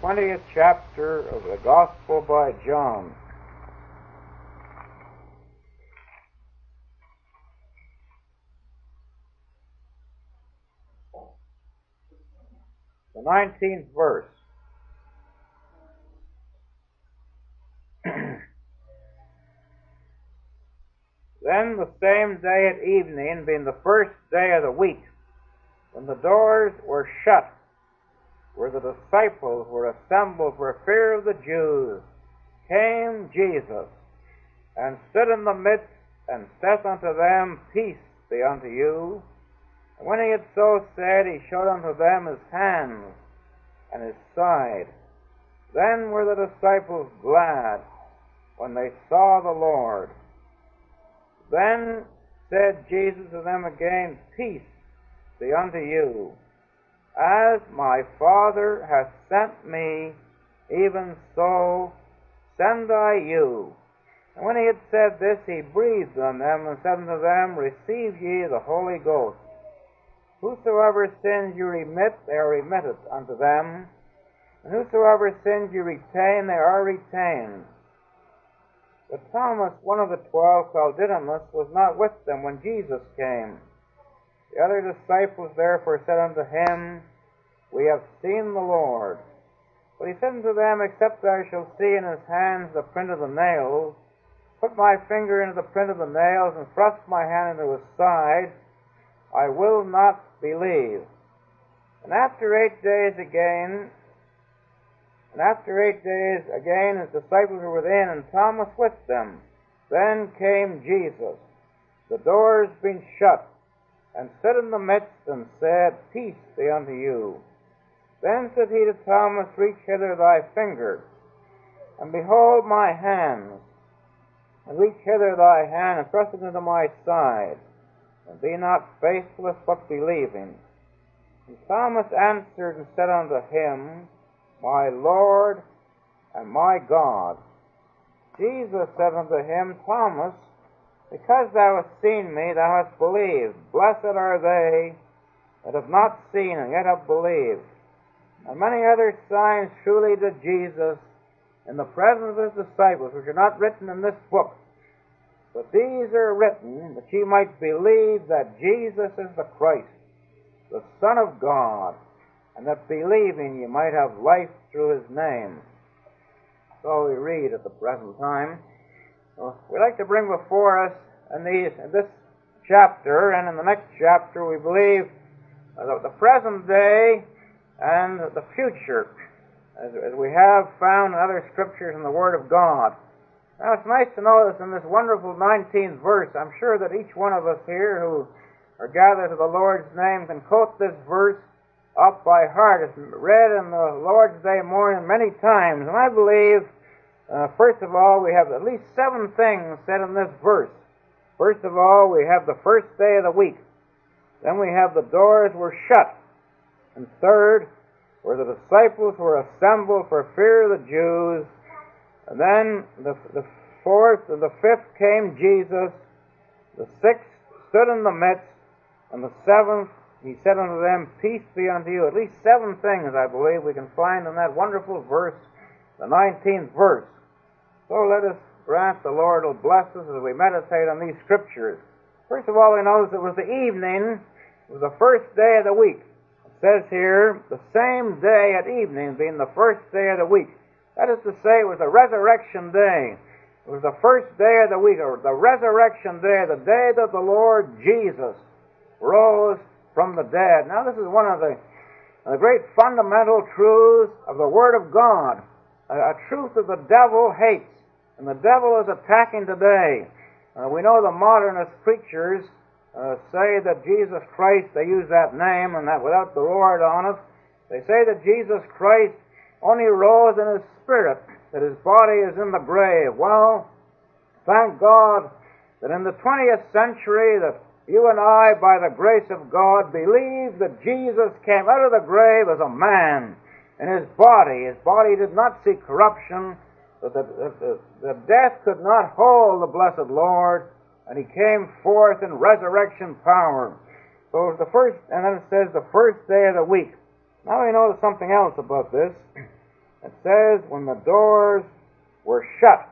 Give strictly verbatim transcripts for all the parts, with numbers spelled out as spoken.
twentieth chapter of the Gospel by John. The nineteenth verse. Then the same day at evening, being the first day of the week, when the doors were shut, where the disciples were assembled for fear of the Jews, came Jesus, and stood in the midst, and saith unto them, Peace be unto you. And when he had so said, he showed unto them his hands and his side. Then were the disciples glad when they saw the Lord. Then said Jesus to them again, Peace be unto you. As my Father hath sent me, even so send I you. And when he had said this, he breathed on them, and said unto them, Receive ye the Holy Ghost. Whosoever sins you remit, they are remitted unto them. And whosoever sins you retain, they are retained. But Thomas, one of the twelve, called Didymus, was not with them when Jesus came. The other disciples therefore said unto him, We have seen the Lord. But he said unto them, Except I shall see in his hands the print of the nails, put my finger into the print of the nails, and thrust my hand into his side, I will not believe. And after eight days again, and after eight days again his disciples were within, and Thomas with them. Then came Jesus, the doors being shut, and stood in the midst, and said, Peace be unto you. Then said he to Thomas, Reach hither thy finger, and behold my hands, and reach hither thy hand, and thrust it into my side, and be not faithless, but believing. And Thomas answered and said unto him, My Lord and my God. Jesus said unto him, Thomas, because thou hast seen me, thou hast believed. Blessed are they that have not seen and yet have believed. And many other signs truly did Jesus in the presence of his disciples, which are not written in this book. But these are written that ye might believe that Jesus is the Christ, the Son of God, and that believing ye might have life through his name. So we read at the present time. Well, we'd like to bring before us in, these, in this chapter and in the next chapter, we believe, uh, the present day and the future, as, as we have found in other scriptures in the Word of God. Now, it's nice to notice in this wonderful nineteenth verse, I'm sure that each one of us here who are gathered to the Lord's name can quote this verse up by heart. It's read in the Lord's Day morning many times, and I believe, uh, first of all, we have at least seven things said in this verse. First of all, we have the first day of the week. Then we have the doors were shut. And third, where the disciples were assembled for fear of the Jews. And then the, the fourth and the fifth came Jesus. The sixth stood in the midst. And the seventh, he said unto them, Peace be unto you. At least seven things, I believe, we can find in that wonderful verse, the nineteenth verse. So let us grant the Lord will bless us as we meditate on these scriptures. First of all, we notice it was the evening, it was the first day of the week. It says here, the same day at evening being the first day of the week. That is to say, it was the resurrection day. It was the first day of the week, or the resurrection day, the day that the Lord Jesus rose from the dead. Now, this is one of the, the great fundamental truths of the Word of God, a, a truth that the devil hates, and the devil is attacking today. Uh, we know the modernist preachers uh, say that Jesus Christ, they use that name, and that without the Lord on it, they say that Jesus Christ only rose in his spirit, that his body is in the grave. Well, thank God that in the twentieth century that you and I, by the grace of God, believe that Jesus came out of the grave as a man in his body. His body did not see corruption, but the, the, the death could not hold the blessed Lord, and he came forth in resurrection power. So it was the first, and then it says the first day of the week. Now we notice something else about this. It says, when the doors were shut.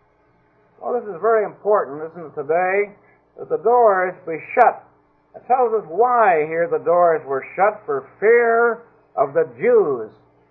Well, this is very important, isn't it, today, that the doors be shut. It tells us why here the doors were shut, for fear of the Jews.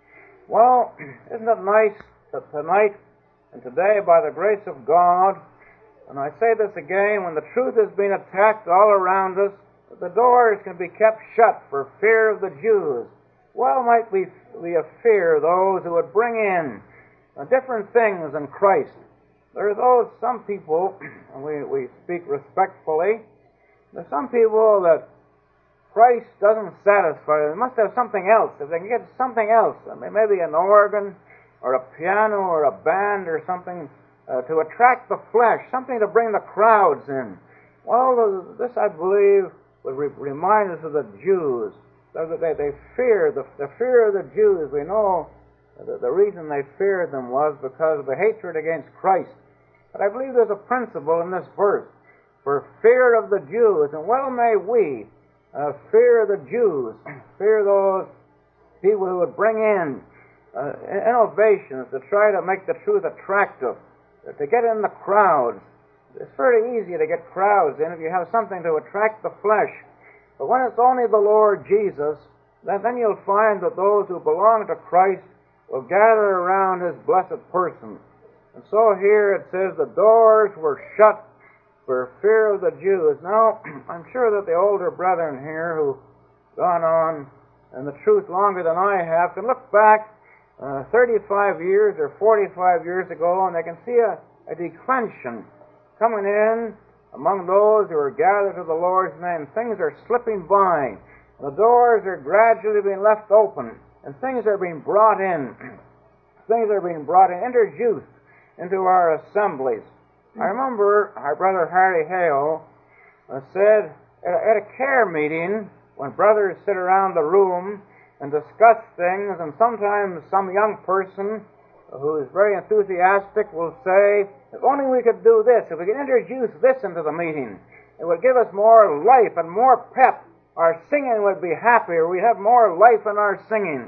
Well, isn't it nice that tonight and today, by the grace of God, and I say this again, when the truth has been attacked all around us, that the doors can be kept shut for fear of the Jews. Well might we, we fear those who would bring in uh, different things in Christ. There are those, some people, and we, we speak respectfully, there's some people that Christ doesn't satisfy. They must have something else. If they can get something else, I mean, maybe an organ or a piano or a band or something uh, to attract the flesh, something to bring the crowds in. Well, this, I believe, would re- remind us of the Jews. That they, they fear, the, the fear of the Jews, we know that the reason they feared them was because of the hatred against Christ. But I believe there's a principle in this verse, for fear of the Jews, and well may we uh, fear the Jews, fear those people who would bring in uh, innovations to try to make the truth attractive, to get in the crowds. It's very easy to get crowds in if you have something to attract the flesh. But when it's only the Lord Jesus, then, then you'll find that those who belong to Christ will gather around His blessed person. And so here it says the doors were shut for fear of the Jews. Now, I'm sure that the older brethren here who've gone on in the truth longer than I have can look back uh, thirty-five years or forty-five years ago, and they can see a, a declension coming in among those who are gathered to the Lord's name. Things are slipping by. The doors are gradually being left open, and things are being brought in. Things are being brought in, introduced into our assemblies. I remember our brother Harry Hale uh, said at a, at a care meeting, when brothers sit around the room and discuss things, and sometimes some young person who is very enthusiastic will say, if only we could do this, if we could introduce this into the meeting, it would give us more life and more pep. Our singing would be happier. We'd have more life in our singing.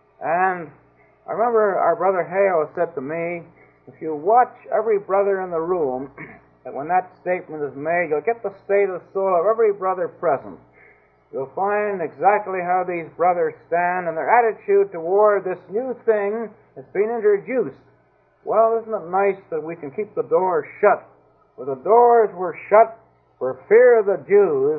And I remember our brother Hale said to me, if you watch every brother in the room, that when that statement is made, you'll get the state of soul of every brother present. You'll find exactly how these brothers stand and their attitude toward this new thing that's been introduced. Well, isn't it nice that we can keep the doors shut? For the doors were shut for fear of the Jews.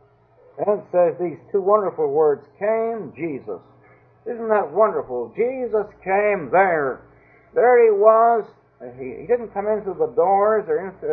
And it says these two wonderful words, came Jesus. Isn't that wonderful? Jesus came there. There He was. He, he didn't come into the doors or into,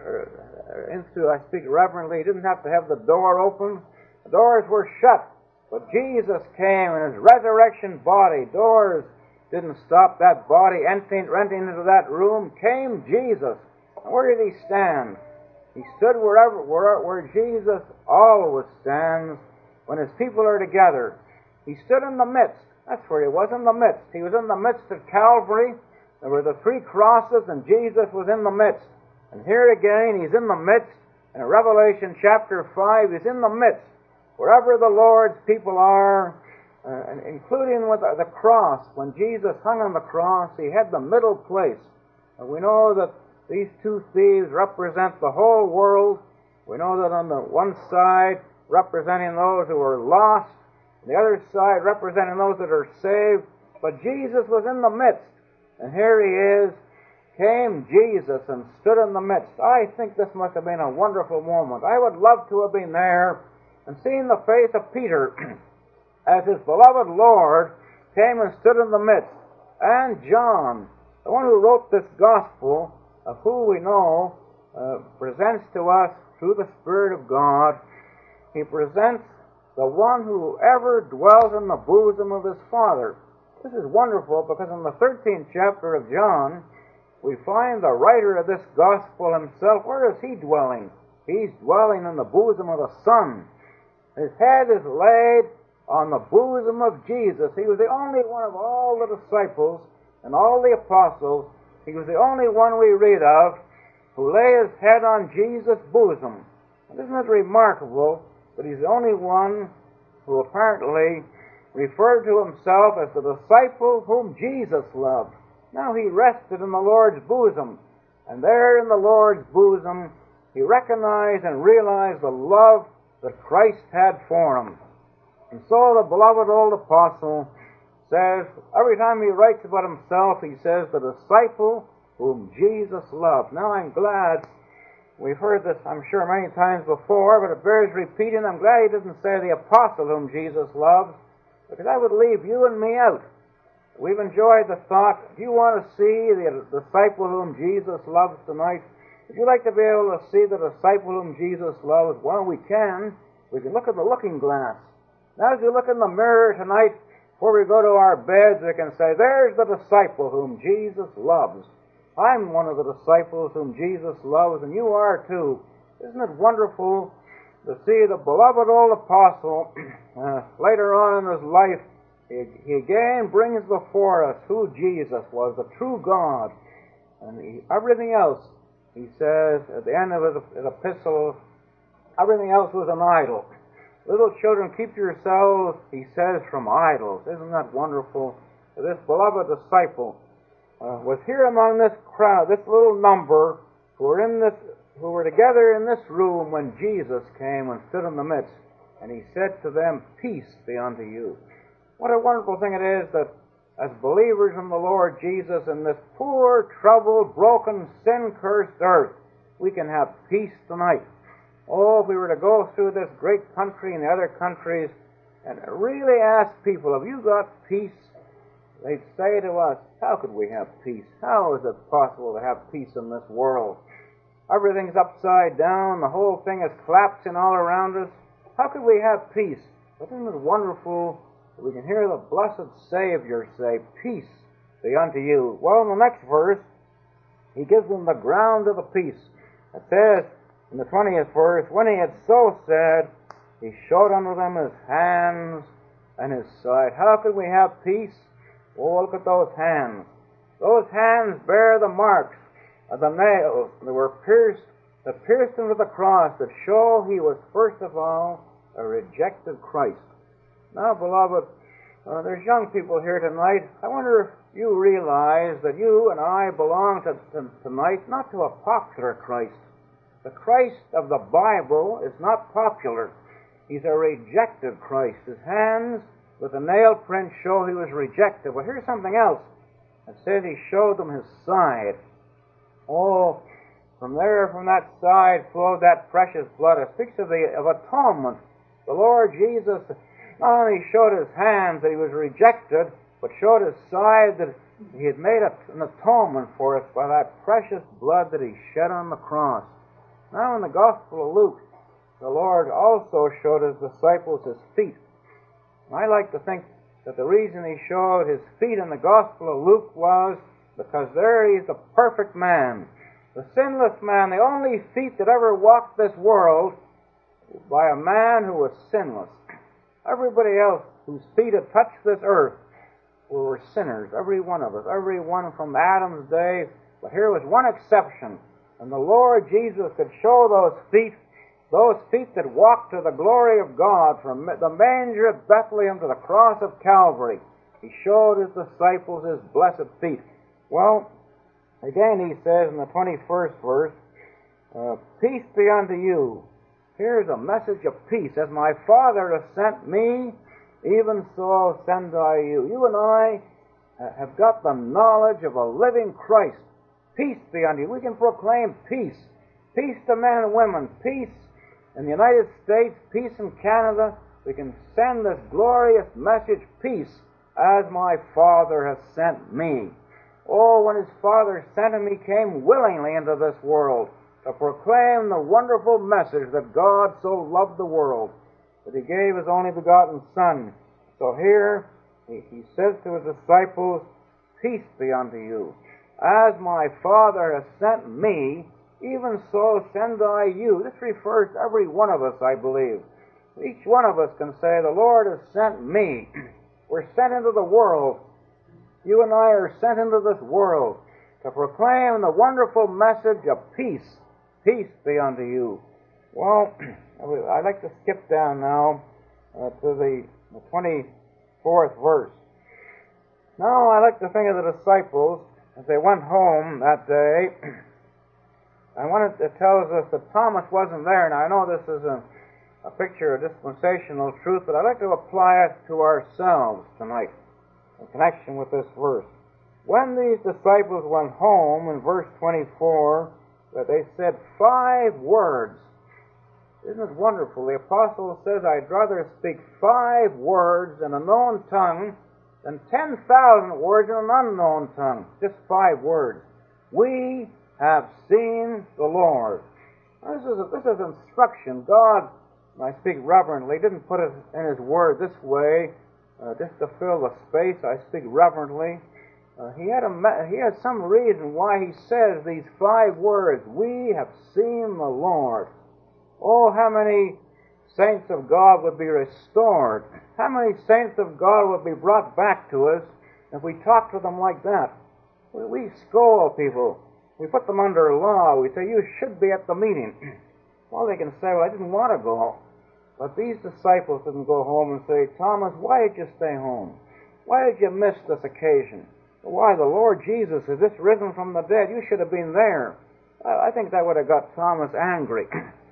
or into, I speak reverently, He didn't have to have the door open. The doors were shut. But Jesus came in His resurrection body. Doors didn't stop that body entering, entering into that room. Came Jesus. And where did He stand? He stood wherever, where, where Jesus always stands when His people are together. He stood in the midst. That's where He was, in the midst. He was in the midst of Calvary. There were the three crosses, and Jesus was in the midst. And here again, He's in the midst. In Revelation chapter five, He's in the midst. Wherever the Lord's people are, uh, including with the cross, when Jesus hung on the cross, He had the middle place. And we know that these two thieves represent the whole world. We know that on the one side, representing those who are lost, and the other side representing those that are saved. But Jesus was in the midst. And here He is, came Jesus and stood in the midst. I think this must have been a wonderful moment. I would love to have been there and seen the face of Peter as his beloved Lord came and stood in the midst. And John, the one who wrote this gospel, of who we know uh, presents to us through the Spirit of God, he presents the one who ever dwells in the bosom of His Father. This is wonderful because in the thirteenth chapter of John, we find the writer of this gospel himself. Where is he dwelling? He's dwelling in the bosom of the Son. His head is laid on the bosom of Jesus. He was the only one of all the disciples and all the apostles. He was the only one we read of who lay his head on Jesus' bosom. And isn't it remarkable that he's the only one who apparently referred to himself as the disciple whom Jesus loved. Now he rested in the Lord's bosom, and there in the Lord's bosom he recognized and realized the love that Christ had for him. And so the beloved old apostle says, every time he writes about himself, he says, the disciple whom Jesus loved. Now I'm glad, we've heard this, I'm sure, many times before, but it bears repeating. I'm glad he didn't say the apostle whom Jesus loves, because that would leave you and me out. We've enjoyed the thought, if you want to see the disciple whom Jesus loves tonight, if you'd like to be able to see the disciple whom Jesus loves, well, we can. We can look at the looking glass. Now, as you look in the mirror tonight, before we go to our beds, we can say, there's the disciple whom Jesus loves. I'm one of the disciples whom Jesus loves, and you are too. Isn't it wonderful to see the beloved old apostle, uh, later on in his life, he, he again brings before us who Jesus was, the true God. And he, everything else, he says, at the end of his, his epistle, everything else was an idol. Little children, keep yourselves, he says, from idols. Isn't that wonderful? This beloved disciple uh, was here among this crowd, this little number who were in this, who were together in this room when Jesus came and stood in the midst, and he said to them, "Peace be unto you." What a wonderful thing it is that as believers in the Lord Jesus in this poor, troubled, broken, sin-cursed earth, we can have peace tonight. Oh, if we were to go through this great country and the other countries and really ask people, have you got peace? They'd say to us, how could we have peace? How is it possible to have peace in this world? Everything's upside down. The whole thing is collapsing all around us. How could we have peace? But isn't it wonderful that we can hear the blessed Savior say, peace be unto you? Well, in the next verse, he gives them the ground of the peace. It says, in the twentieth verse, when he had so said, he showed unto them his hands and his side. How could we have peace? Oh, look at those hands. Those hands bear the marks of the nails that were pierced, that pierced him to the cross, that show he was first of all a rejected Christ. Now, beloved, uh, there's young people here tonight. I wonder if you realize that you and I belong to, to, tonight not to a popular Christ. The Christ of the Bible is not popular. He's a rejected Christ. His hands with the nail print show he was rejected. But here's something else. It says he showed them his side. Oh, from there, from that side flowed that precious blood. It speaks of the of atonement. The Lord Jesus not only showed his hands that he was rejected, but showed his side that he had made an atonement for us by that precious blood that he shed on the cross. Now in the Gospel of Luke, the Lord also showed his disciples his feet. And I like to think that the reason he showed his feet in the Gospel of Luke was because there he's the perfect man, the sinless man, the only feet that ever walked this world by a man who was sinless. Everybody else whose feet had touched this earth were sinners, every one of us, every one from Adam's day. But here was one exception. And the Lord Jesus could show those feet, those feet that walked to the glory of God from the manger at Bethlehem to the cross of Calvary. He showed his disciples his blessed feet. Well, again he says in the twenty-first verse, uh, peace be unto you. Here's a message of peace. As my Father has sent me, even so send I you. You and I uh, have got the knowledge of a living Christ. Peace be unto you. We can proclaim peace. Peace to men and women. Peace in the United States. Peace in Canada. We can send this glorious message, peace, as my Father has sent me. Oh, when his Father sent him, he came willingly into this world to proclaim the wonderful message that God so loved the world that he gave his only begotten Son. So here he, he says to his disciples, peace be unto you. As my Father has sent me, even so send I you. This refers to every one of us, I believe. Each one of us can say, the Lord has sent me. We're sent into the world. You and I are sent into this world to proclaim the wonderful message of peace. Peace be unto you. Well, I'd like to skip down now uh, to the, the twenty, fourth verse. Now, I like to think of the disciples as they went home that day. I wanted it tells us that Thomas wasn't there. Now, I know this is a, a picture of dispensational truth, but I'd like to apply it to ourselves tonight in connection with this verse. When these disciples went home, in verse twenty-four, that they said five words. Isn't it wonderful? The apostle says, I'd rather speak five words in a known tongue than ten thousand words in an unknown tongue. Just five words. We have seen the Lord. Now, this is a, this is instruction. God, and I speak reverently, didn't put it in His Word this way, uh, just to fill the space. I speak reverently. Uh, he had a he had some reason why he says these five words. We have seen the Lord. Oh, how many saints of God would be restored? How many saints of God would be brought back to us if we talk to them like that? We, we scold people. We put them under law. We say, you should be at the meeting. Well, they can say, well, I didn't want to go. But these disciples didn't go home and say, Thomas, why did you stay home? Why did you miss this occasion? Why, the Lord Jesus has just risen from the dead. You should have been there. I think that would have got Thomas angry.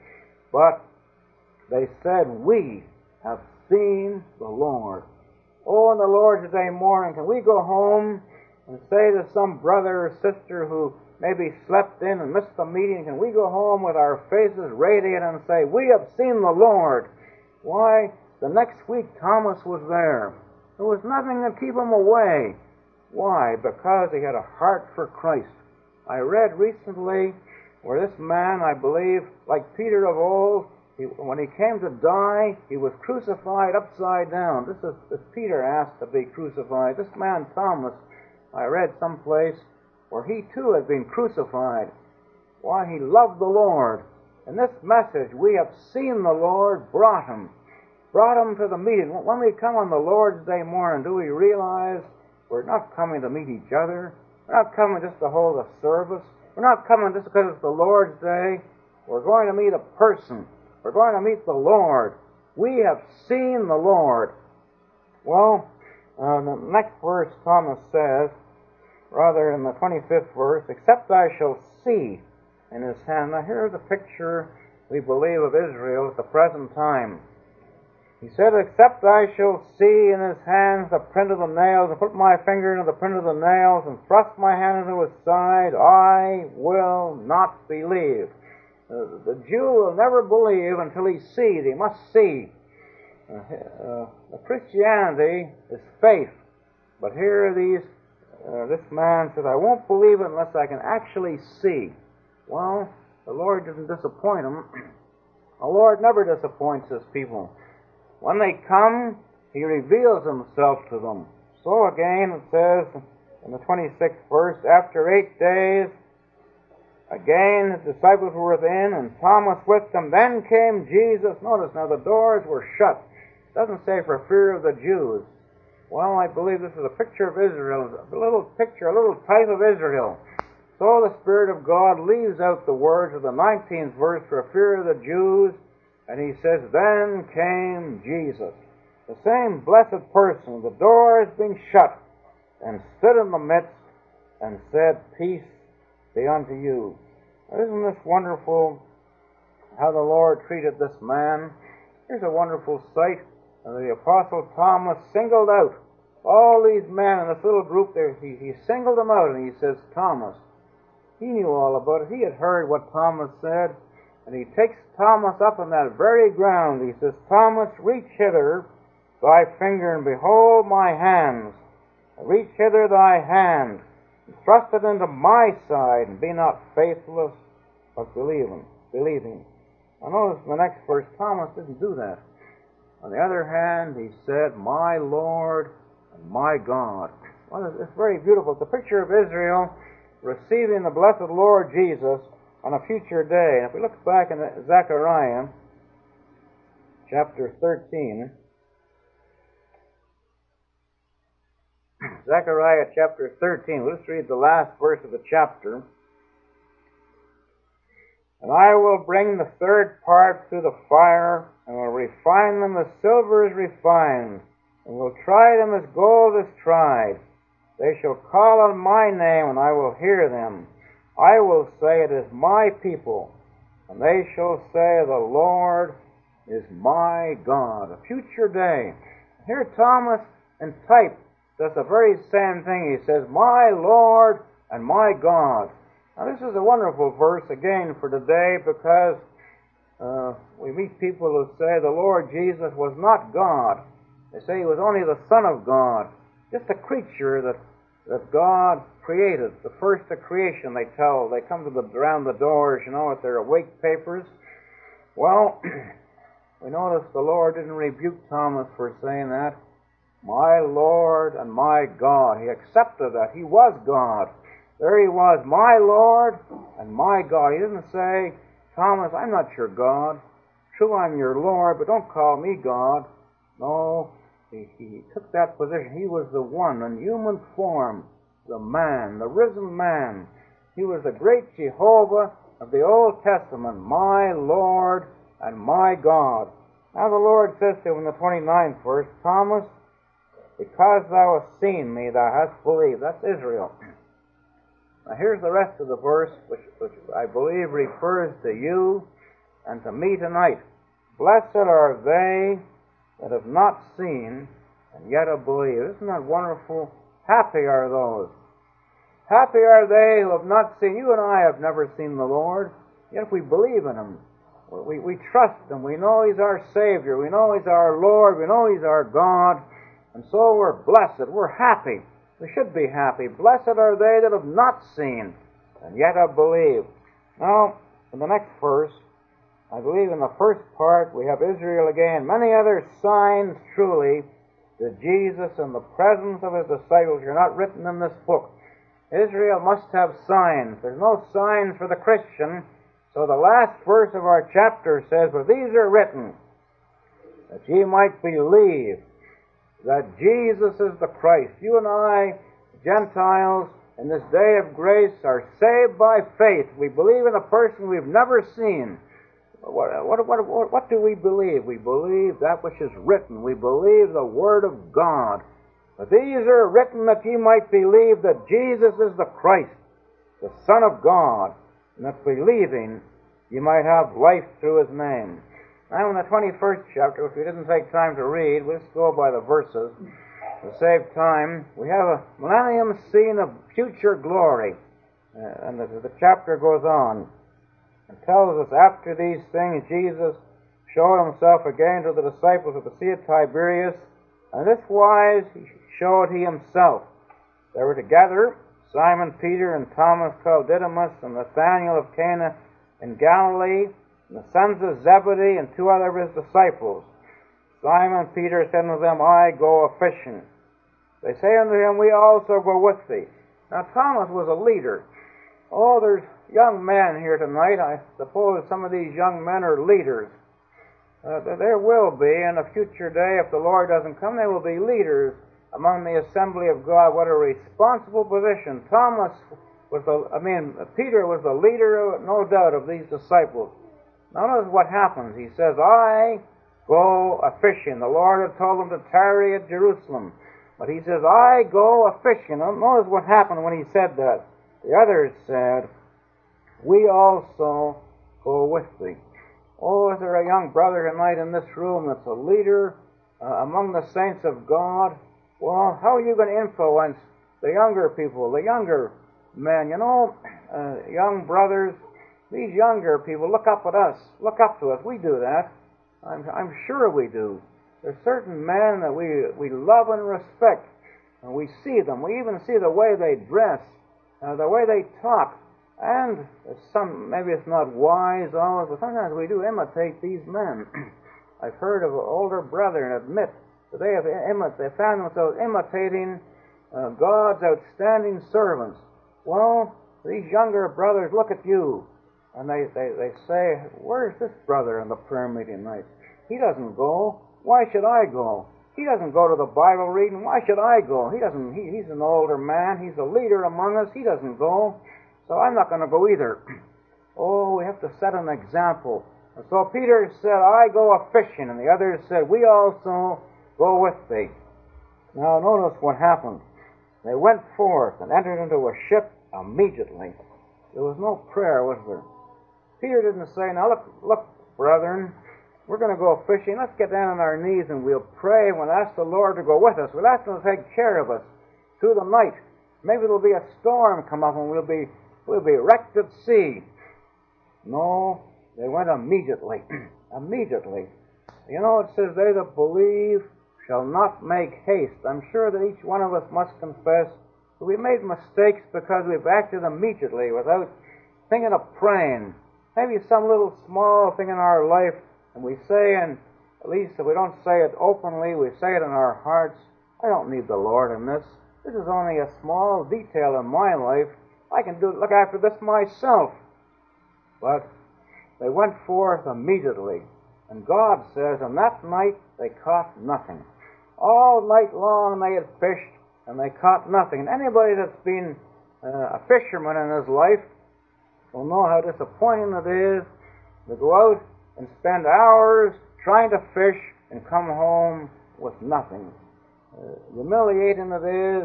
But they said, we have seen the Lord. Oh, on the Lord's Day morning, can we go home and say to some brother or sister who maybe slept in and missed the meeting, can we go home with our faces radiant and say, we have seen the Lord? Why, the next week Thomas was there. There was nothing to keep him away. Why? Because he had a heart for Christ. I read recently where this man, I believe, like Peter of old, he, when he came to die, he was crucified upside down. This is this Peter asked to be crucified. This man, Thomas, I read someplace where he too had been crucified. Why? He loved the Lord. And this message, we have seen the Lord, brought him. Brought him to the meeting. When we come on the Lord's Day morning, do we realize we're not coming to meet each other? We're not coming just to hold a service. We're not coming just because it's the Lord's Day. We're going to meet a person. We're going to meet the Lord. We have seen the Lord. Well, uh, the next verse, Thomas says, rather in the twenty-fifth verse, except I shall see in his hand. Now here's a picture, we believe, of Israel at the present time. He said, except I shall see in his hands the print of the nails, and put my finger into the print of the nails, and thrust my hand into his side, I will not believe. Uh, the Jew will never believe until he sees. He must see. Uh, uh, Christianity is faith. But here these, uh, this man says, I won't believe it unless I can actually see. Well, the Lord didn't disappoint him. The Lord never disappoints his people. When they come, He reveals Himself to them. So again it says in the twenty-sixth verse, after eight days, again His disciples were within, and Thomas with them. Then came Jesus. Notice now, the doors were shut. It doesn't say for fear of the Jews. Well, I believe this is a picture of Israel, a little picture, a little type of Israel. So the Spirit of God leaves out the words of the nineteenth verse, for fear of the Jews. And He says, then came Jesus, the same blessed person, the doors being shut, and stood in the midst and said, peace be unto you. Now, isn't this wonderful how the Lord treated this man? Here's a wonderful sight. The Apostle Thomas singled out all these men in this little group there. He, he singled them out, and he says, Thomas. He knew all about it. He had heard what Thomas said. And he takes Thomas up on that very ground. He says, Thomas, reach hither thy finger, and behold my hands. Reach hither thy hand, and thrust it into my side, and be not faithless, but believing. believing. Now notice in the next verse, Thomas didn't do that. On the other hand, he said, my Lord and my God. Well, it's very beautiful. It's a picture of Israel receiving the blessed Lord Jesus on a future day. And if we look back in Zechariah chapter thirteen, Zechariah chapter thirteen, we'll just read the last verse of the chapter. And I will bring the third part through the fire, and will refine them as silver is refined, and will try them as gold is tried. They shall call on my name, and I will hear them. I will say, it is my people, and they shall say, the Lord is my God. A future day. Here Thomas in type does the very same thing. He says, my Lord and my God. Now this is a wonderful verse again for today, because uh, we meet people who say the Lord Jesus was not God. They say he was only the Son of God, just a creature that that God created, the first of creation, they tell. They come to the around the doors, you know, with their awake papers. Well, we notice the Lord didn't rebuke Thomas for saying that. My Lord and my God. He accepted that. He was God. There he was, my Lord and my God. He didn't say, Thomas, I'm not your God. True, I'm your Lord, but don't call me God. No, he, he took that position. He was the one in human form, the man, the risen man. He was the great Jehovah of the Old Testament, my Lord and my God. Now the Lord says to him in the twenty-ninth verse, Thomas, because thou hast seen me, thou hast believed. That's Israel. Now here's the rest of the verse, which, which I believe refers to you and to me tonight. Blessed are they that have not seen and yet have believed. Isn't that wonderful? Happy are those. Happy are they who have not seen. You and I have never seen the Lord, yet we believe in Him. We, we trust Him. We know He's our Savior. We know He's our Lord. We know He's our God. And so we're blessed. We're happy. We should be happy. Blessed are they that have not seen and yet have believed. Now, in the next verse, I believe in the first part we have Israel again. Many other signs truly that Jesus and the presence of His disciples are not written in this book. Israel must have signs. There's no signs for the Christian. So the last verse of our chapter says, but these are written, that ye might believe that Jesus is the Christ. You and I, Gentiles, in this day of grace, are saved by faith. We believe in a person we've never seen. What, what, what, what do we believe? We believe that which is written. We believe the Word of God. But these are written that ye might believe that Jesus is the Christ, the Son of God, and that believing ye might have life through His name. Now in the twenty-first chapter, which we didn't take time to read, we'll just go by the verses to save time. We have a millennium scene of future glory. Uh, and the, the chapter goes on and tells us, after these things Jesus showed Himself again to the disciples at the Sea of Tiberias, and this wise showed He Himself. They were together, Simon Peter and Thomas called Didymus, and Nathanael of Cana in Galilee, and the sons of Zebedee, and two other of His disciples. Simon Peter said unto them, I go a-fishing. They say unto Him, we also go with thee. Now Thomas was a leader. Oh, there's young men here tonight. I suppose some of these young men are leaders. Uh, there will be, in a future day, if the Lord doesn't come, there will be leaders among the assembly of God. What a responsible position. Thomas was the, I mean, Peter was the leader, no doubt, of these disciples. Now notice what happens. He says, I go a-fishing. The Lord had told him to tarry at Jerusalem. But he says, I go a-fishing. Now notice what happened when he said that. The others said, we also go with thee. Oh, is there a young brother tonight in this room that's a leader uh, among the saints of God? Well, how are you going to influence the younger people, the younger men? You know, uh, young brothers, these younger people look up at us, look up to us. We do that. I'm, I'm sure we do. There's certain men that we, we love and respect, and we see them. We even see the way they dress, uh, the way they talk. And some, maybe it's not wise always, but sometimes we do imitate these men. I've heard of an older brethren admit that they have imi- they found themselves imitating uh, God's outstanding servants. Well, these younger brothers look at you, and they, they, they say, where's this brother in the prayer meeting night? He doesn't go. Why should I go? He doesn't go to the Bible reading. Why should I go? He doesn't. He, he's an older man. He's a leader among us. He doesn't go. So I'm not going to go either. Oh, we have to set an example. And so Peter said, I go a-fishing. And the others said, we also go with thee. Now notice what happened. They went forth and entered into a ship immediately. There was no prayer, was there? Peter didn't say, now look, look, brethren, we're going to go fishing. Let's get down on our knees and we'll pray and we'll ask the Lord to go with us. We'll ask Him to take care of us through the night. Maybe there'll be a storm come up and we'll be we'll be wrecked at sea. No, they went immediately. Immediately. You know, it says, they that believe shall not make haste. I'm sure that each one of us must confess that we made mistakes because we've acted immediately without thinking of praying. Maybe some little small thing in our life, and we say, and at least if we don't say it openly, we say it in our hearts, I don't need the Lord in this. This is only a small detail in my life. I can do look after this myself. But they went forth immediately. And God says, on that night they caught nothing. All night long they had fished, and they caught nothing. And anybody that's been uh, a fisherman in his life will know how disappointing it is to go out and spend hours trying to fish and come home with nothing. Uh, humiliating it is,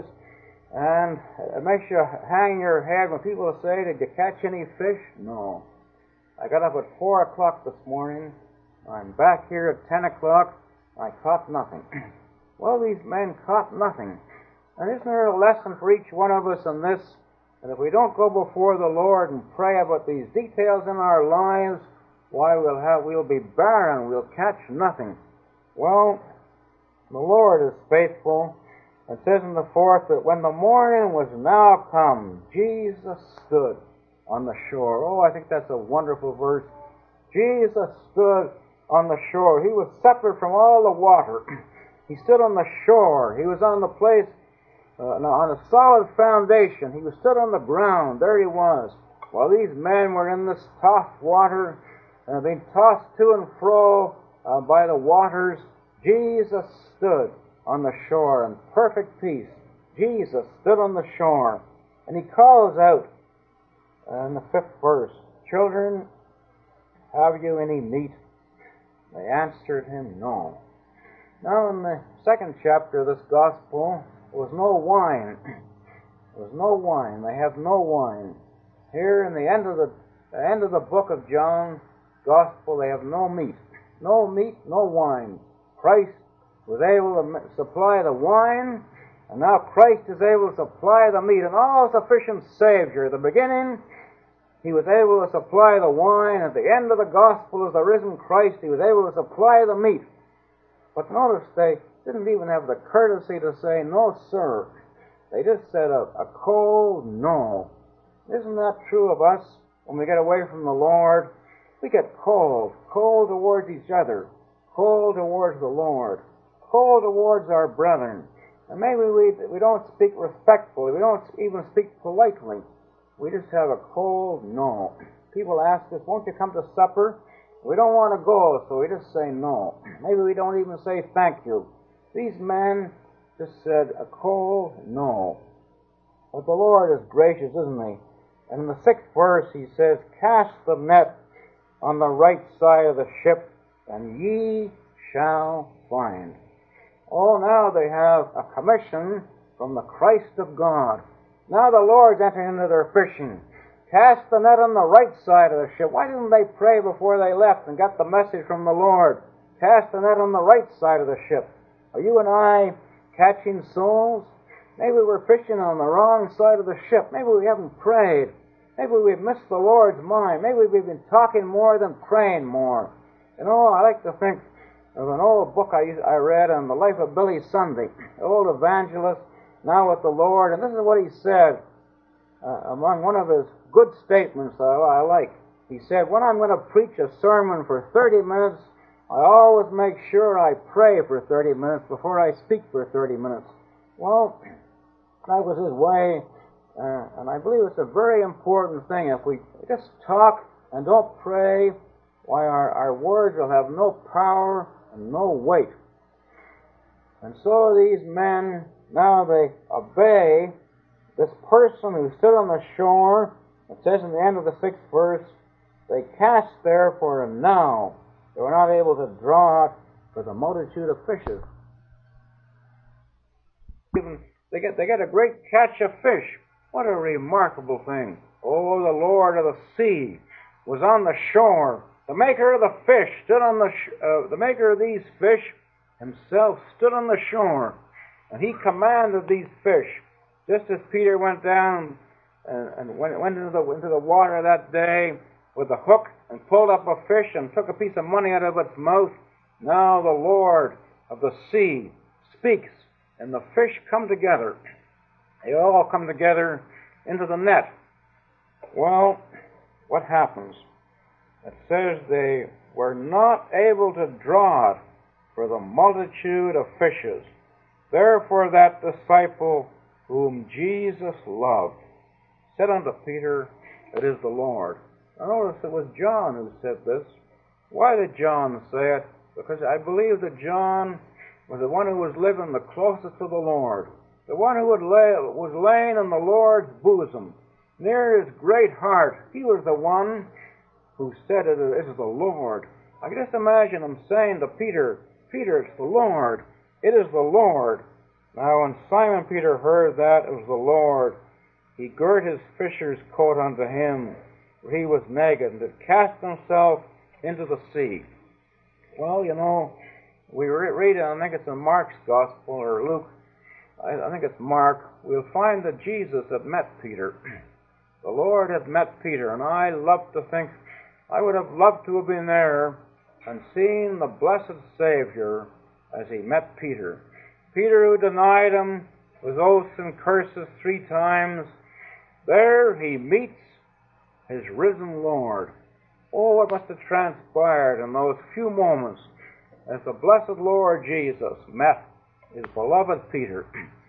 and it makes you hang your head when people say, did you catch any fish? No. I got up at four o'clock this morning. I'm back here at ten o'clock. I caught nothing. Well, these men caught nothing. And isn't there a lesson for each one of us in this? And if we don't go before the Lord and pray about these details in our lives, why, we'll have we'll be barren. We'll catch nothing. Well, the Lord is faithful. It says in the fourth that when the morning was now come, Jesus stood on the shore. Oh, I think that's a wonderful verse. Jesus stood on the shore. He was separate from all the water. He stood on the shore. He was on the place, uh, on a solid foundation. He was stood on the ground. There he was. While these men were in this tossed water, and being tossed to and fro uh, by the waters, Jesus stood on the shore in perfect peace. Jesus stood on the shore, and he calls out in the fifth verse, children, have you any meat? They answered him, no. Now in the second chapter of this gospel, there was no wine. There was no wine. They have no wine. Here in the end of the, the end of the book of John's gospel, they have no meat. No meat, no wine. Christ was able to supply the wine, and now Christ is able to supply the meat. An all-sufficient Savior. At the beginning, He was able to supply the wine. At the end of the gospel, as the risen Christ, He was able to supply the meat. But notice they didn't even have the courtesy to say, no, sir. They just said a, a cold no. Isn't that true of us? When we get away from the Lord, we get cold. Cold towards each other. Cold towards the Lord. Cold towards our brethren. And maybe we, we don't speak respectfully. We don't even speak politely. We just have a cold no. People ask us, won't you come to supper? We don't want to go, so we just say no. Maybe we don't even say thank you. These men just said a cold no. But the Lord is gracious, isn't He? And in the sixth verse He says, cast the net on the right side of the ship, and ye shall find. Oh, now they have a commission from the Christ of God. Now the Lord's entering into their fishing. Cast the net on the right side of the ship. Why didn't they pray before they left and got the message from the Lord? Cast the net on the right side of the ship. Are you and I catching souls? Maybe we're fishing on the wrong side of the ship. Maybe we haven't prayed. Maybe we've missed the Lord's mind. Maybe we've been talking more than praying more. You know, I like to think of an old book I, used, I read on the life of Billy Sunday, the old evangelist, now with the Lord. And this is what he said uh, among one of his good statements that I like. He said, when I'm going to preach a sermon for thirty minutes, I always make sure I pray for thirty minutes before I speak for thirty minutes. Well, that was his way, uh, and I believe it's a very important thing. If we just talk and don't pray, why, our, our words will have no power and no weight. And so these men, now they obey this person who stood on the shore. It says in the end of the sixth verse, they cast there for a now. They were not able to draw it for the multitude of fishes. even they get they get a great catch of fish. What a remarkable thing! Oh, the Lord of the sea was on the shore. The maker of the fish stood on the sh- uh, the maker of these fish himself stood on the shore, and he commanded these fish. Just as Peter went down and, and went, went into the into the water that day with a hook and pulled up a fish and took a piece of money out of its mouth, now the Lord of the sea speaks, and the fish come together. They all come together into the net. Well, what happens? It says they were not able to draw it for the multitude of fishes. Therefore that disciple whom Jesus loved said unto Peter, It is the Lord. Now notice it was John who said this. Why did John say it? Because I believe that John was the one who was living the closest to the Lord, the one who would lay, was laying in the Lord's bosom, near his great heart. He was the one who said, It is the Lord. I can just imagine him saying to Peter, Peter, it's the Lord. It is the Lord. Now when Simon Peter heard that it was the Lord, he girt his fisher's coat unto him, for he was naked, and did cast himself into the sea. Well, you know, we read, I think it's in Mark's Gospel, or Luke, I think it's Mark, we'll find that Jesus had met Peter. The Lord had met Peter, and I love to think, I would have loved to have been there and seen the blessed Savior as he met Peter. Peter, who denied him with oaths and curses three times, there he meets his risen Lord. Oh, what must have transpired in those few moments as the blessed Lord Jesus met his beloved Peter.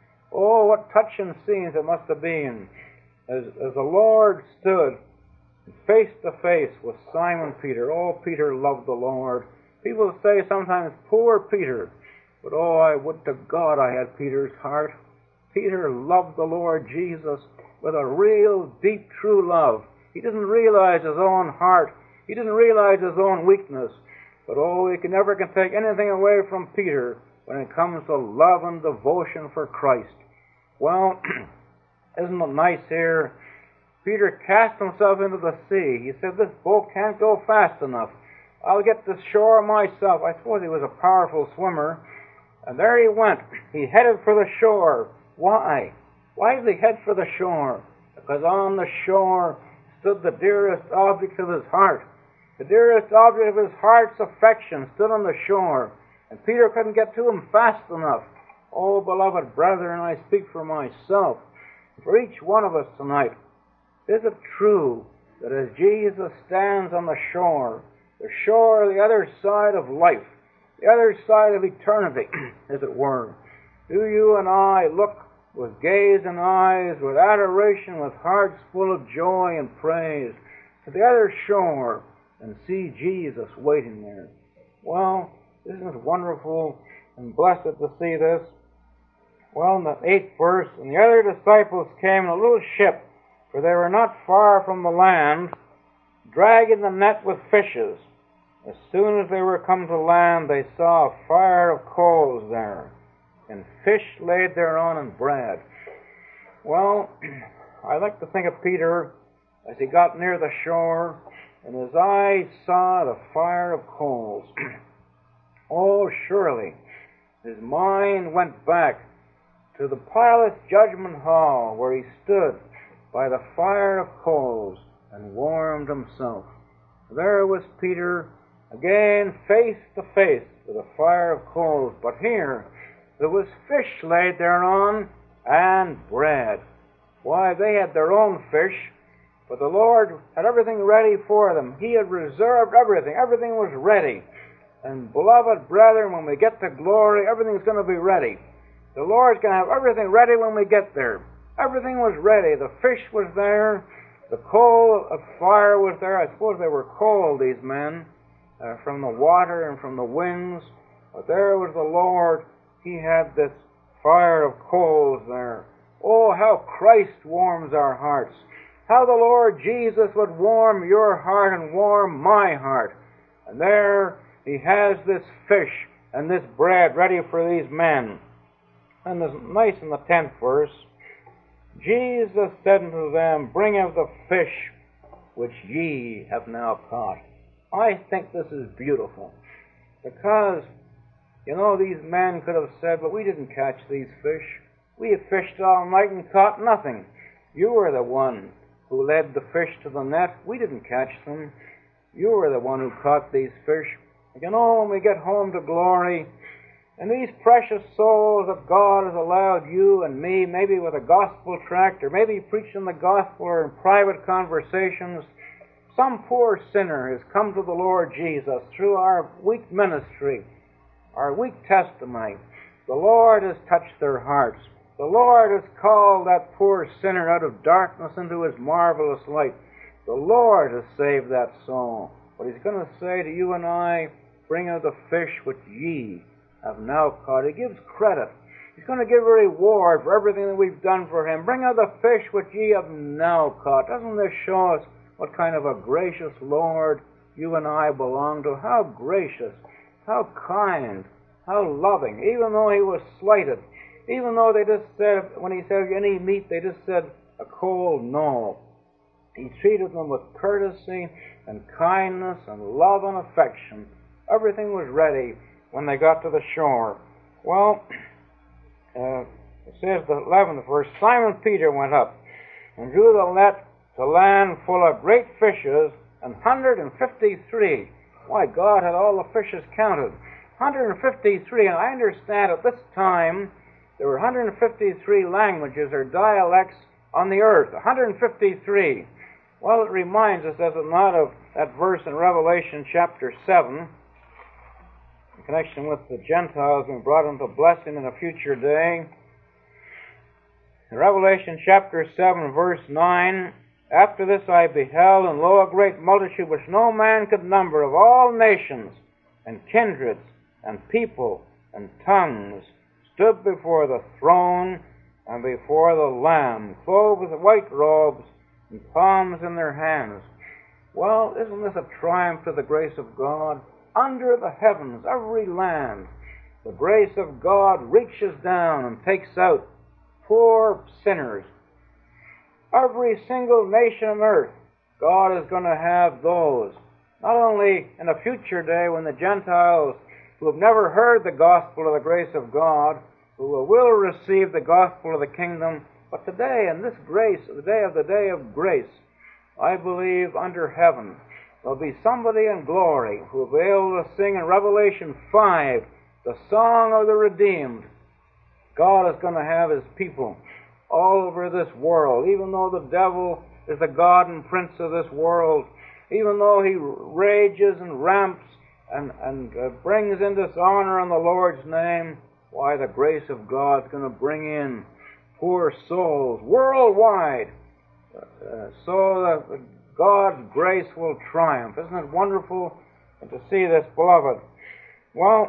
Oh, what touching scenes it must have been as, as the Lord stood face to face with Simon Peter. Oh, Peter loved the Lord. People say sometimes, poor Peter. But oh, I would to God I had Peter's heart. Peter loved the Lord Jesus with a real, deep, true love. He didn't realize his own heart. He didn't realize his own weakness. But oh, he can never can take anything away from Peter when it comes to love and devotion for Christ. Well, isn't it nice here? Peter cast himself into the sea. He said, this boat can't go fast enough. I'll get to shore myself. I suppose he was a powerful swimmer. And there he went. He headed for the shore. Why? Why did he head for the shore? Because on the shore stood the dearest object of his heart. The dearest object of his heart's affection stood on the shore. And Peter couldn't get to him fast enough. Oh, beloved brethren, I speak for myself, for each one of us tonight. Is it true that as Jesus stands on the shore, the shore, the other side of life, the other side of eternity, as it were, do you and I look with gaze and eyes, with adoration, with hearts full of joy and praise, to the other shore and see Jesus waiting there? Well, isn't it wonderful and blessed to see this? Well, in the eighth verse, and the other disciples came in a little ship, for they were not far from the land, dragging the net with fishes. As soon as they were come to land, they saw a fire of coals there, and fish laid thereon and bread. Well, I like to think of Peter as he got near the shore, and his eyes saw the fire of coals. Oh, surely his mind went back to the Pilate's judgment hall, where he stood by the fire of coals and warmed himself. There was Peter, again face to face with a fire of coals, but here there was fish laid thereon and bread. Why, they had their own fish, but the Lord had everything ready for them. He had reserved everything. Everything was ready. And beloved brethren, when we get to glory, everything's going to be ready. The Lord's going to have everything ready when we get there. Everything was ready. The fish was there. The coal of fire was there. I suppose they were cold, these men, uh, from the water and from the winds. But there was the Lord. He had this fire of coals there. Oh, how Christ warms our hearts. How the Lord Jesus would warm your heart and warm my heart. And there he has this fish and this bread ready for these men. And it's nice in the tenth verse, Jesus said unto them, Bring out the fish which ye have now caught. I think this is beautiful, because, you know, these men could have said, But we didn't catch these fish. We have fished all night and caught nothing. You were the one who led the fish to the net. We didn't catch them. You were the one who caught these fish. You know, when we get home to glory, and these precious souls that God has allowed you and me, maybe with a gospel tract, or maybe preaching the gospel or in private conversations, some poor sinner has come to the Lord Jesus through our weak ministry, our weak testimony. The Lord has touched their hearts. The Lord has called that poor sinner out of darkness into His marvelous light. The Lord has saved that soul. But He's going to say to you and I, Bring out the fish which ye have now caught. He gives credit. He's going to give a reward for everything that we've done for Him. Bring out the fish which ye have now caught. Doesn't this show us what kind of a gracious Lord you and I belong to? How gracious, how kind, how loving. Even though He was slighted, even though they just said, when He said, any meat, they just said a cold no. He treated them with courtesy and kindness and love and affection. Everything was ready when they got to the shore. Well, uh, it says the eleventh verse, Simon Peter went up and drew the net to land full of great fishes, and one hundred fifty-three. Why, God had all the fishes counted. one hundred fifty-three, and I understand at this time there were one hundred fifty-three languages or dialects on the earth. one hundred fifty-three. Well, it reminds us, does it not, of that verse in Revelation chapter seven, in connection with the Gentiles being brought into blessing in a future day. In Revelation chapter seven, verse nine, After this I beheld, and lo, a great multitude which no man could number, of all nations, and kindreds, and people, and tongues, stood before the throne and before the Lamb, clothed with white robes, and palms in their hands. Well, isn't this a triumph to the grace of God? Under the heavens, every land, the grace of God reaches down and takes out poor sinners. Every single nation on earth, God is going to have those. Not only in a future day when the Gentiles who have never heard the gospel of the grace of God, who will receive the gospel of the kingdom, but today, in this grace, the day of the day of grace, I believe under heaven, there'll be somebody in glory who will be able to sing in Revelation five, the song of the redeemed. God is going to have His people all over this world, even though the devil is the god and prince of this world, even though he rages and ramps and, and uh, brings in dishonor on the Lord's name, why, the grace of God is going to bring in poor souls worldwide, uh, so that God's grace will triumph. Isn't it wonderful to see this, beloved? Well,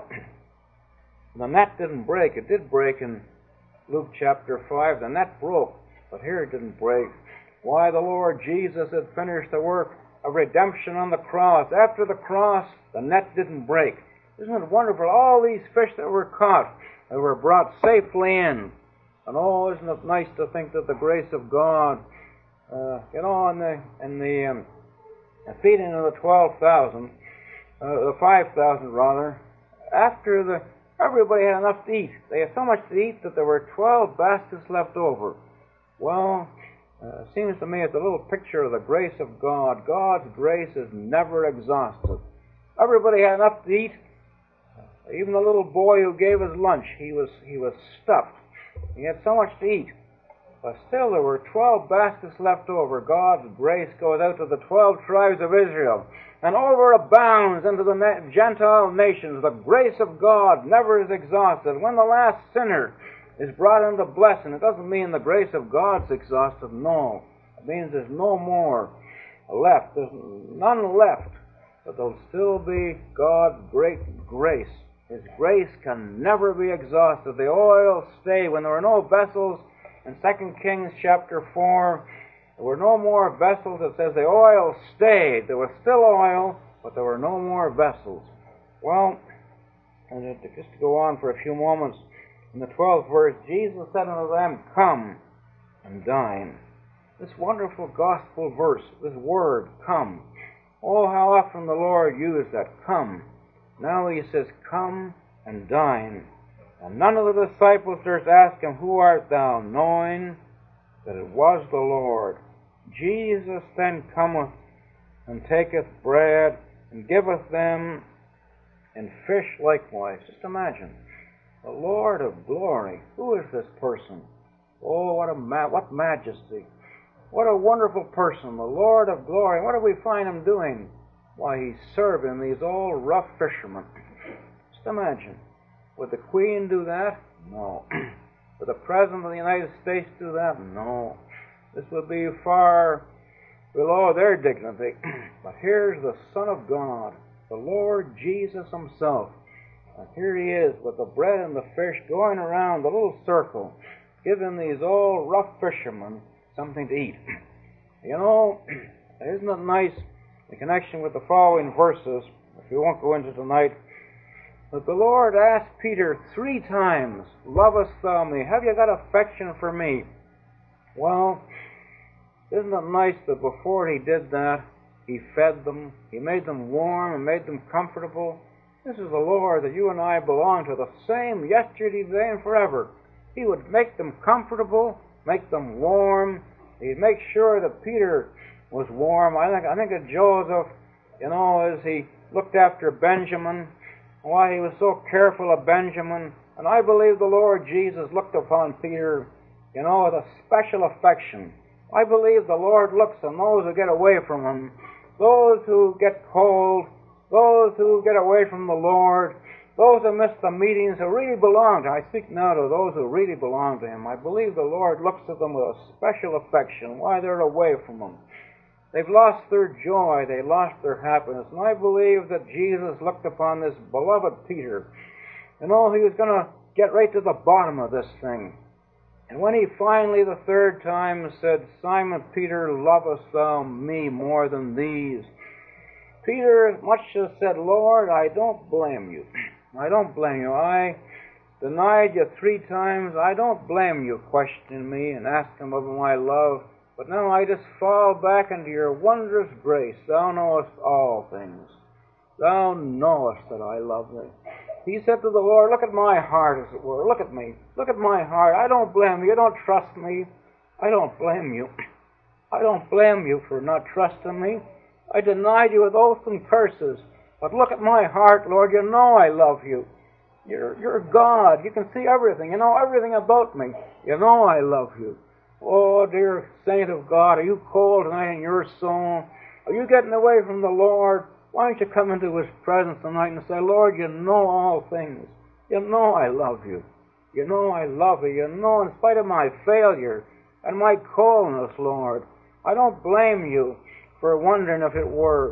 the net didn't break. It did break in Luke chapter five. The net broke, but here it didn't break. Why, the Lord Jesus had finished the work of redemption on the cross. After the cross, the net didn't break. Isn't it wonderful? All these fish that were caught, they were brought safely in. And oh, isn't it nice to think that the grace of God, uh, you know, in the, in the um, feeding of the twelve thousand, uh, the five thousand rather, after the everybody had enough to eat. They had so much to eat that there were twelve baskets left over. Well, uh, it seems to me it's a little picture of the grace of God. God's grace is never exhausted. Everybody had enough to eat. Even the little boy who gave his lunch, he was he was stuffed. He had so much to eat. But still there were twelve baskets left over. God's grace goes out to the twelve tribes of Israel and overabounds into the Gentile nations. The grace of God never is exhausted. When the last sinner is brought into blessing, it doesn't mean the grace of God's exhausted. No. It means there's no more left. There's none left. But there'll still be God's great grace. His grace can never be exhausted. The oil stayed. When there were no vessels, in Second Kings chapter four, there were no more vessels. It says the oil stayed. There was still oil, but there were no more vessels. Well, and just to go on for a few moments, In the twelfth verse, Jesus said unto them, Come and dine. This wonderful gospel verse, this word, come. Oh, how often the Lord used that, come. Now he says, Come and dine. And none of the disciples durst ask him, Who art thou? Knowing that it was the Lord. Jesus then cometh and taketh bread and giveth them, and fish likewise. Just imagine, the Lord of glory. Who is this person? Oh, what a ma- what majesty! What a wonderful person, the Lord of glory. What do we find him doing? Why, he's serving these old rough fishermen. Just imagine. Would the Queen do that? No. Would the President of the United States do that? No. This would be far below their dignity. But here's the Son of God, the Lord Jesus himself. And here he is with the bread and the fish going around the little circle, giving these old rough fishermen something to eat. You know, isn't it nice in connection with the following verses, which we won't go into tonight, that the Lord asked Peter three times, Lovest thou me? Have you got affection for me? Well, isn't it nice that before he did that, he fed them, he made them warm and made them comfortable? This is the Lord that you and I belong to, the same yesterday, today, and forever. He would make them comfortable, make them warm. He'd make sure that Peter was warm. I think I think of Joseph, you know, as he looked after Benjamin, why he was so careful of Benjamin. And I believe the Lord Jesus looked upon Peter, you know, with a special affection. I believe the Lord looks on those who get away from him, those who get cold, those who get away from the Lord, those who miss the meetings, who really belong to him. I speak now to those who really belong to him. I believe the Lord looks at them with a special affection, why they're away from him. They've lost their joy, they lost their happiness. And I believe that Jesus looked upon this beloved Peter. You know, he was going to get right to the bottom of this thing. And when he finally, the third time, said, Simon Peter, lovest thou me more than these? Peter as much as said, Lord, I don't blame you. I don't blame you. I denied you three times. I don't blame you questioning me and asking of my love. But now I just fall back into your wondrous grace. Thou knowest all things. Thou knowest that I love thee. He said to the Lord, look at my heart, as it were. Look at me. Look at my heart. I don't blame you. You don't trust me. I don't blame you. I don't blame you for not trusting me. I denied you with oaths and curses. But look at my heart, Lord. You know I love you. You're, you're God. You can see everything. You know everything about me. You know I love you. Oh, dear saint of God, are you cold tonight in your soul? Are you getting away from the Lord? Why don't you come into his presence tonight and say, Lord, you know all things. You know I love you. You know I love you. You know in spite of my failure and my coldness, Lord, I don't blame you for wondering if it were,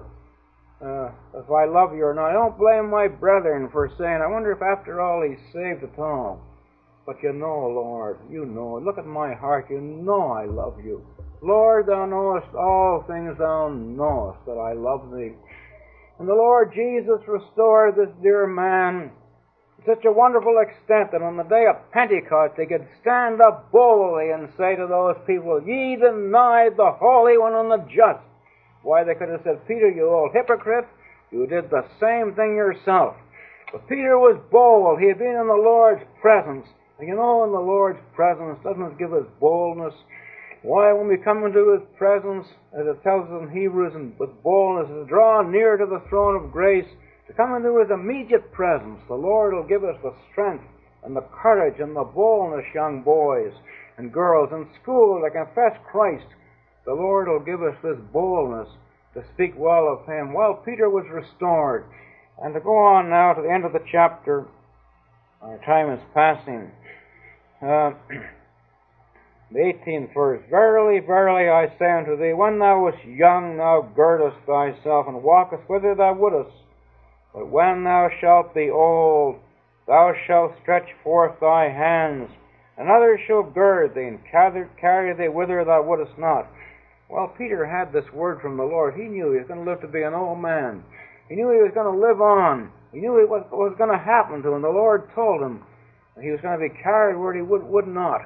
uh, if I love you or not. I don't blame my brethren for saying, I wonder if after all he's saved at all. But you know, Lord, you know. Look at my heart. You know I love you. Lord, thou knowest all things. Thou knowest that I love thee. And the Lord Jesus restored this dear man to such a wonderful extent that on the day of Pentecost he could stand up boldly and say to those people, Ye denied the Holy One and the Just. Why, they could have said, Peter, you old hypocrite, you did the same thing yourself. But Peter was bold. He had been in the Lord's presence. And you know, in the Lord's presence, doesn't it give us boldness? Why, when we come into his presence, as it tells us in Hebrews, and with boldness, to draw near to the throne of grace, to come into his immediate presence, the Lord will give us the strength and the courage and the boldness, young boys and girls in school that confess Christ. The Lord will give us this boldness to speak well of him. Well, Peter was restored. And to go on now to the end of the chapter, our time is passing. Uh, the eighteenth verse, Verily, verily, I say unto thee, when thou wast young, thou girdest thyself, and walkest whither thou wouldest. But when thou shalt be old, thou shalt stretch forth thy hands, and others shall gird thee, and carry thee whither thou wouldest not. Well, Peter had this word from the Lord. He knew he was going to live to be an old man. He knew he was going to live on. He knew what was going to happen to him. The Lord told him, He was going to be carried where he would, would not.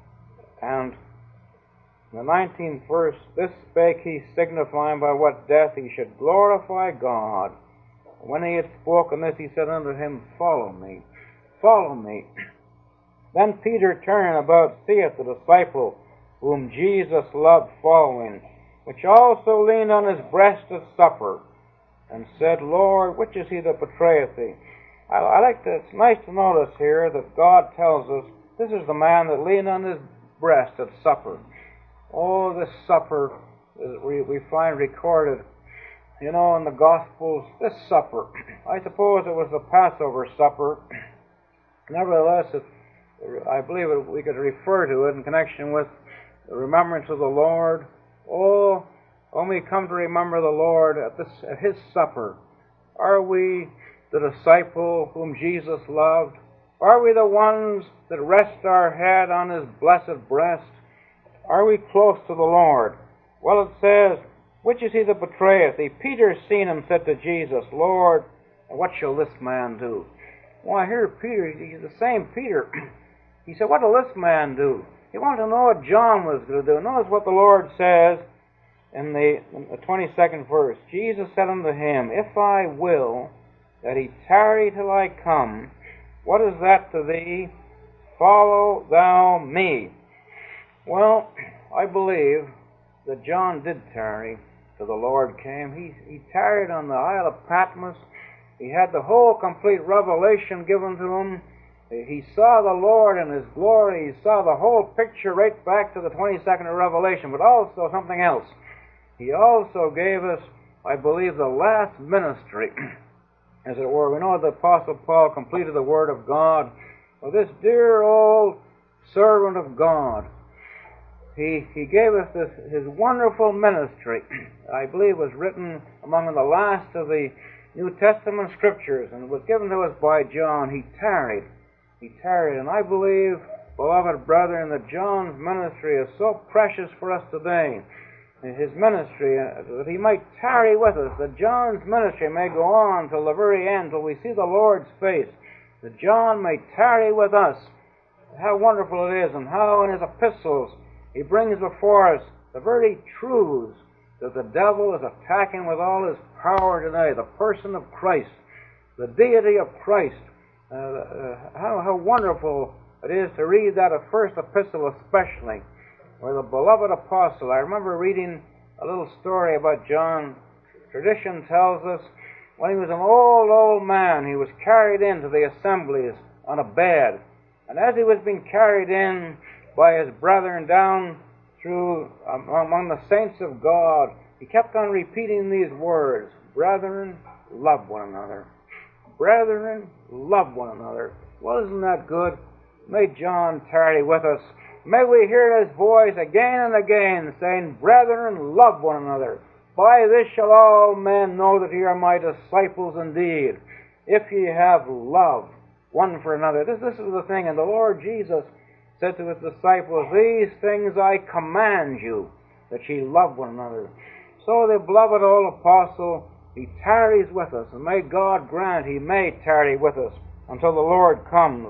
And in the nineteenth verse, this spake he, signifying by what death he should glorify God. When he had spoken this, he said unto him, Follow me, follow me. Then Peter turned about, seeth the disciple whom Jesus loved following, which also leaned on his breast at supper, and said, Lord, which is he that betrayeth thee? I, I like to, it's nice to notice here that God tells us this is the man that leaned on his breast at supper. Oh, this supper is, we, we find recorded, you know, in the Gospels, this supper. I suppose it was the Passover supper. Nevertheless, it, I believe it, we could refer to it in connection with the remembrance of the Lord. Oh, when we come to remember the Lord at, this, at His supper, are we the disciple whom Jesus loved? Are we the ones that rest our head on His blessed breast? Are we close to the Lord? Well, it says, Which is he that betrayeth thee? Peter, seeing him, said to Jesus, Lord, what shall this man do? Well, here Peter, he's the same Peter. He said, what will this man do? He wanted to know what John was going to do. Notice what the Lord says in the, in the twenty-second verse. Jesus said unto him, If I will that he tarry till I come, what is that to thee? Follow thou me. Well, I believe that John did tarry till the Lord came. He, he tarried on the Isle of Patmos. He had the whole complete revelation given to him. He saw the Lord in His glory. He saw the whole picture right back to the twenty-second of Revelation, but also something else. He also gave us, I believe, the last ministry, as it were. We know the Apostle Paul completed the Word of God. Well, this dear old servant of God, He, he gave us this, his wonderful ministry. I believe was written among the last of the New Testament scriptures, and was given to us by John. He tarried. He tarried. And I believe, beloved brethren, that John's ministry is so precious for us today. His ministry, uh, that he might tarry with us, that John's ministry may go on till the very end, till we see the Lord's face, that John may tarry with us. How wonderful it is, and how in his epistles he brings before us the very truths that the devil is attacking with all his power today. The person of Christ, the deity of Christ. Uh, uh, how, how wonderful it is to read that first epistle especially, where the beloved apostle, I remember reading a little story about John. Tradition tells us when he was an old, old man, he was carried into the assemblies on a bed. And as he was being carried in by his brethren down through um, among the saints of God, he kept on repeating these words, Brethren, love one another. Brethren, love one another. Well, isn't that good? May John tarry with us. May we hear his voice again and again saying, Brethren, love one another. By this shall all men know that ye are my disciples indeed, if ye have love one for another. This, this is the thing. And the Lord Jesus said to his disciples, These things I command you, that ye love one another. So the beloved old apostle, he tarries with us, and may God grant he may tarry with us until the Lord comes.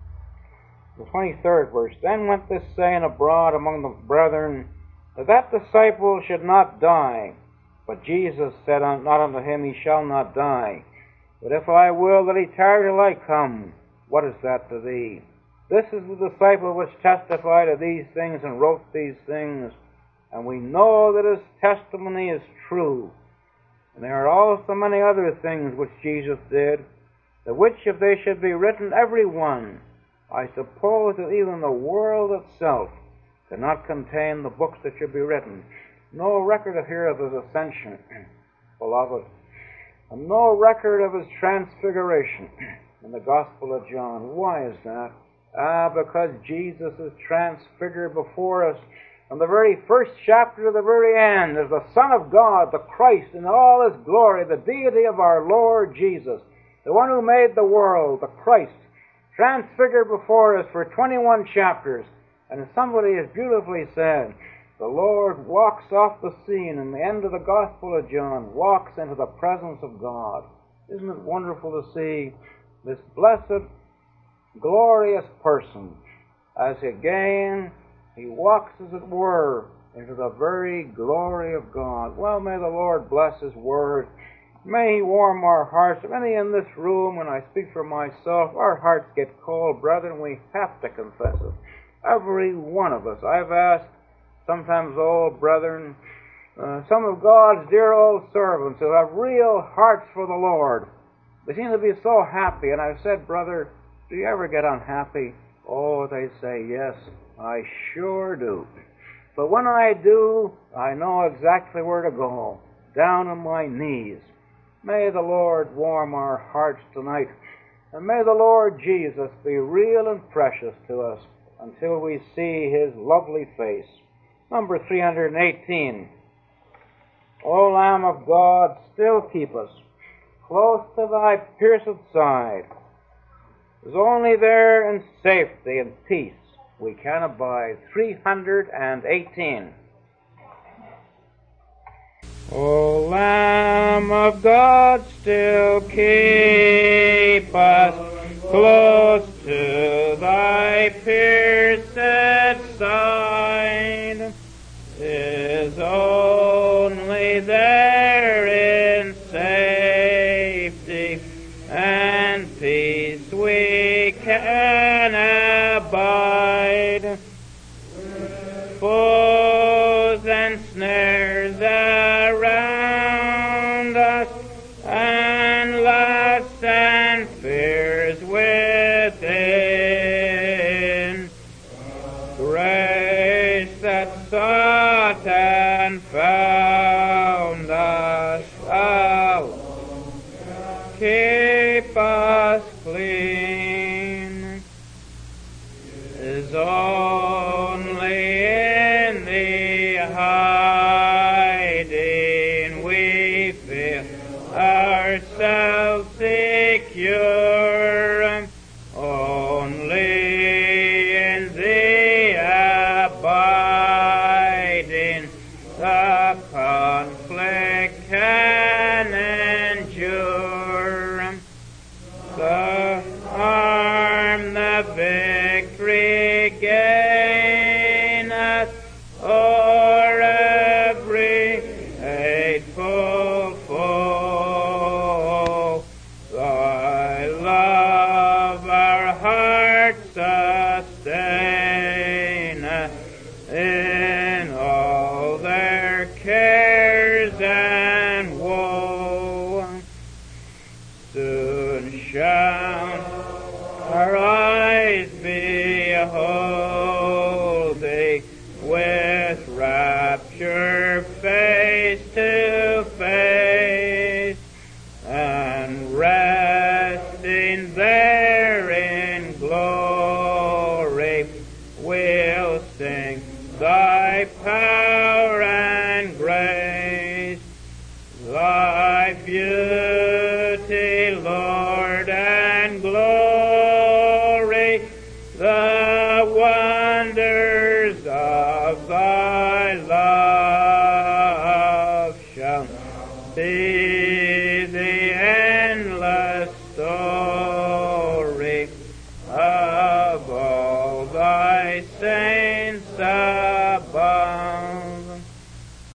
The twenty-third verse, Then went this saying abroad among the brethren, that that disciple should not die. But Jesus said not unto him, He shall not die. But if I will that he tarry till I come, what is that to thee? This is the disciple which testified of these things and wrote these things. And we know that his testimony is true. And there are also many other things which Jesus did, the which if they should be written every one, I suppose that even the world itself cannot contain the books that should be written. No record of here of his ascension, beloved, and no record of his transfiguration in the Gospel of John. Why is that? Ah, because Jesus is transfigured before us from the very first chapter to the very end as the Son of God, the Christ, in all His glory, the deity of our Lord Jesus, the one who made the world, the Christ, transfigured before us for twenty-one chapters. And as somebody has beautifully said, the Lord walks off the scene in the end of the Gospel of John, walks into the presence of God. Isn't it wonderful to see this blessed glorious person, as again he walks, as it were, into the very glory of God. Well, may the Lord bless His Word. May He warm our hearts. Many in this room, when I speak for myself, our hearts get cold, brethren. We have to confess it. Every one of us. I've asked sometimes old brethren, uh, some of God's dear old servants who have real hearts for the Lord. They seem to be so happy. And I've said, brother, do you ever get unhappy? Oh, they say, yes, I sure do. But when I do, I know exactly where to go. Down on my knees. May the Lord warm our hearts tonight. And may the Lord Jesus be real and precious to us until we see His lovely face. Number three hundred eighteen. O Lamb of God, still keep us close to Thy pierced side. It is only there in safety and peace we can abide. three hundred eighteen. O Lamb of God, still keep us close to Thy pierced side. 'Tis only there in safety and peace we can abide. Foes and snares around us, and lusts and fears within. Grace that sought and found us alone, keep us clean. Is only in the hiding we feel ourselves secure. Only in the abiding the conflict can endure. The arm the victory gaineth o'er every hateful foe. Thy love our hearts sustaineth in all their cares and woe. Soon shall our eyes behold Thee with rapture face to face, and resting there in glory we'll sing Thy power and grace, Thy beauty